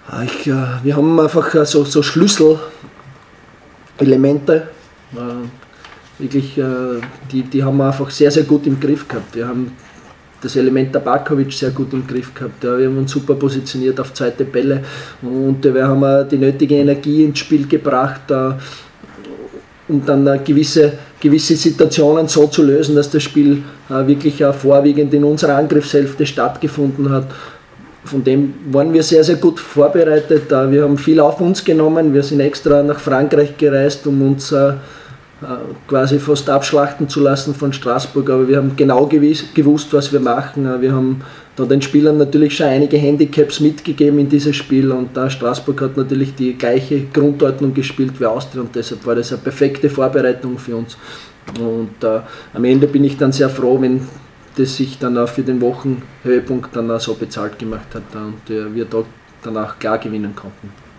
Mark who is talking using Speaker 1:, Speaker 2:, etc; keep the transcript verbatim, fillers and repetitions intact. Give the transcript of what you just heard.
Speaker 1: Ich, äh, wir haben einfach äh, so, so Schlüsselelemente, äh, wirklich, äh, die, die haben wir einfach sehr, sehr gut im Griff gehabt. Wir haben das Element Tabakovic sehr gut im Griff gehabt. Ja, wir haben uns super positioniert auf zweite Bälle und wir haben die nötige Energie ins Spiel gebracht, uh, um dann uh, gewisse, gewisse Situationen so zu lösen, dass das Spiel uh, wirklich uh, vorwiegend in unserer Angriffshälfte stattgefunden hat. Von dem waren wir sehr, sehr gut vorbereitet. Uh, wir haben viel auf uns genommen. Wir sind extra nach Frankreich gereist, um uns uh, quasi fast abschlachten zu lassen von Straßburg, aber wir haben genau gewiss, gewusst, was wir machen. Wir haben da den Spielern natürlich schon einige Handicaps mitgegeben in dieses Spiel und da Straßburg hat natürlich die gleiche Grundordnung gespielt wie Austria und deshalb war das eine perfekte Vorbereitung für uns. Und äh, am Ende bin ich dann sehr froh, wenn das sich dann auch für den Wochenhöhepunkt dann auch so bezahlt gemacht hat und äh, wir da danach klar gewinnen konnten.